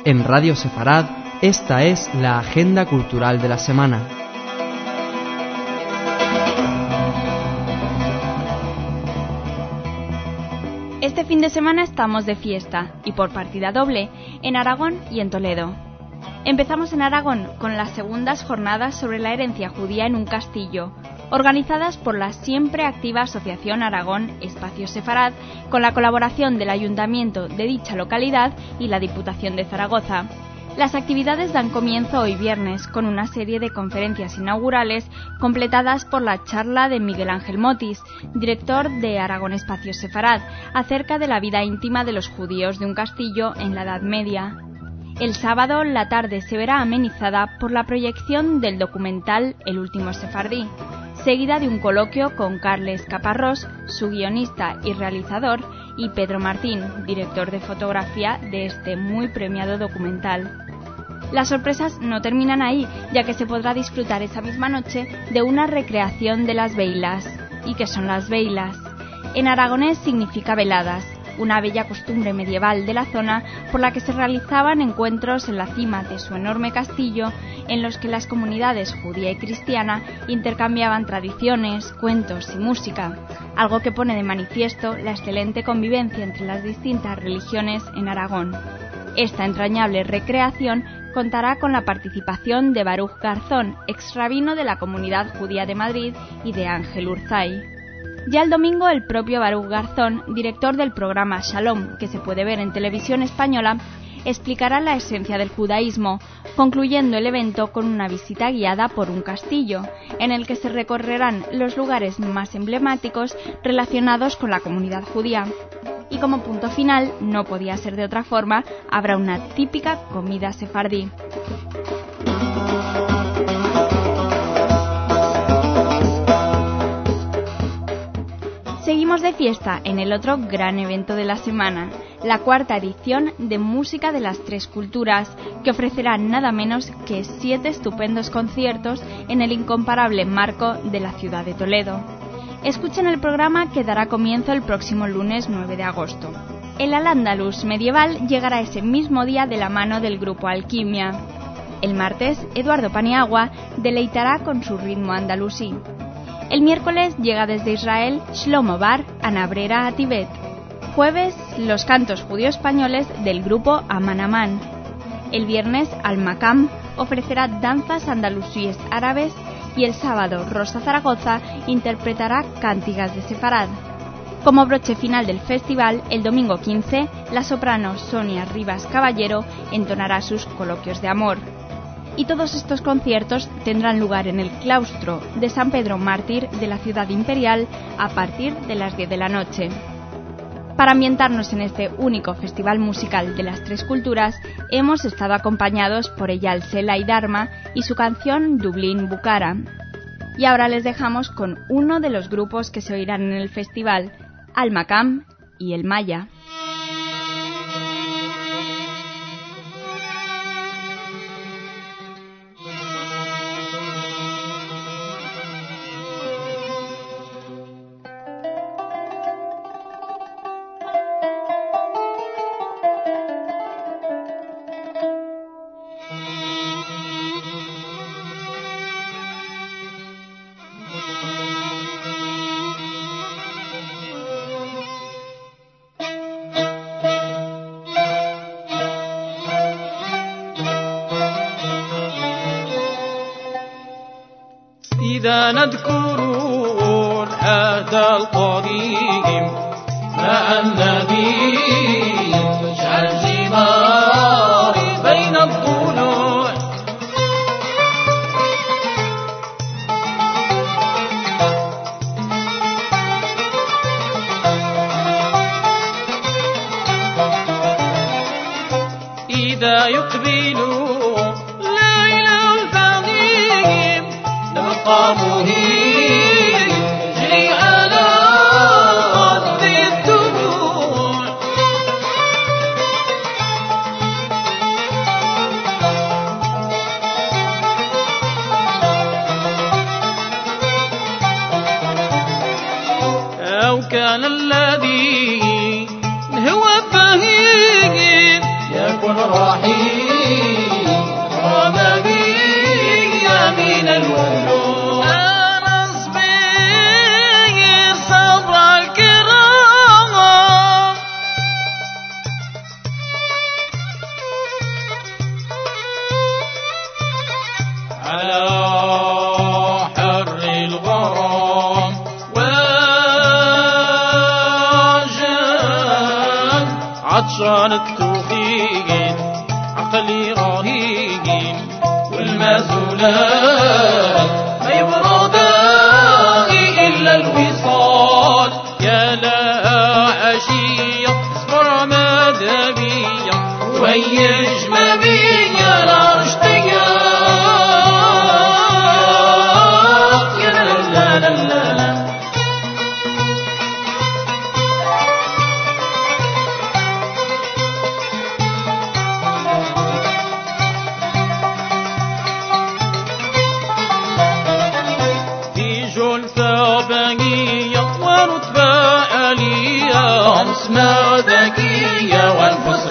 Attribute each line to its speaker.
Speaker 1: En Radio Sefarad, esta es la agenda cultural de la semana.
Speaker 2: Este fin de semana estamos de fiesta, y por partida doble, en Aragón y en Toledo. Empezamos en Aragón con las segundas jornadas sobre la herencia judía en un castillo, organizadas por la siempre activa Asociación Aragón Espacio Sefarad, con la colaboración del Ayuntamiento de dicha localidad y la Diputación de Zaragoza. Las actividades dan comienzo hoy viernes con una serie de conferencias inaugurales completadas por la charla de Miguel Ángel Motis, director de Aragón Espacio Sefarad, acerca de la vida íntima de los judíos de un castillo en la Edad Media. El sábado la tarde se verá amenizada por la proyección del documental El último sefardí, seguida de un coloquio con Carles Caparrós, su guionista y realizador, y Pedro Martín, director de fotografía de este muy premiado documental. Las sorpresas no terminan ahí, ya que se podrá disfrutar esa misma noche de una recreación de las veilas. ¿Y qué son las veilas? En aragonés significa veladas, una bella costumbre medieval de la zona por la que se realizaban encuentros en la cima de su enorme castillo en los que las comunidades judía y cristiana intercambiaban tradiciones, cuentos y música, algo que pone de manifiesto la excelente convivencia entre las distintas religiones en Aragón. Esta entrañable recreación contará con la participación de Baruch Garzón, ex rabino de la Comunidad Judía de Madrid, y de Ángel Urzay. Ya el domingo, el propio Baruch Garzón, director del programa Shalom, que se puede ver en televisión española, explicará la esencia del judaísmo, concluyendo el evento con una visita guiada por un castillo, en el que se recorrerán los lugares más emblemáticos relacionados con la comunidad judía. Y como punto final, no podía ser de otra forma, habrá una típica comida sefardí. Seguimos de fiesta en el otro gran evento de la semana, la cuarta edición de Música de las Tres Culturas, que ofrecerá nada menos que 7 estupendos conciertos en el incomparable marco de la ciudad de Toledo. Escuchen el programa que dará comienzo el próximo lunes 9 de agosto. El Al-Ándalus medieval llegará ese mismo día de la mano del grupo Alquimia. El martes, Eduardo Paniagua deleitará con su ritmo andalusí. El miércoles llega desde Israel Shlomo Bar Anabrera a Tibet. Jueves, los cantos judío-españoles del grupo Aman Aman. El viernes, Al-Makam ofrecerá danzas andalusíes árabes y el sábado, Rosa Zaragoza interpretará cántigas de Sefarad. Como broche final del festival, el domingo 15, la soprano Sonia Rivas Caballero entonará sus coloquios de amor. Y todos estos conciertos tendrán lugar en el claustro de San Pedro Mártir de la ciudad imperial a partir de las 10 de la noche. Para ambientarnos en este único festival musical de las tres culturas, hemos estado acompañados por Eyal Sela y Dharma y su canción Dublín Bukhara. Y ahora les dejamos con uno de los grupos que se oirán en el festival, Al-Makam y El Maya.
Speaker 3: إذا نذكر العهد القديم مع النبي تجعل جماري بين الضلوع إذا يقبل مهين يجري على أرض الدموع أو كان الذي هو فهيم يكن رحيم وما بي من الوجود أنا أصبي صبر الكرام على حر الغرام واجد عطشان التوفيق عقلي رهيق والمازولات ما يبرداني إلا الوصال يا لا عشية اصبر مدبية ويج ما بيا لا اشتياق يا لا لا لا لا لا ورتبة عالية اسمها ذكية وانفس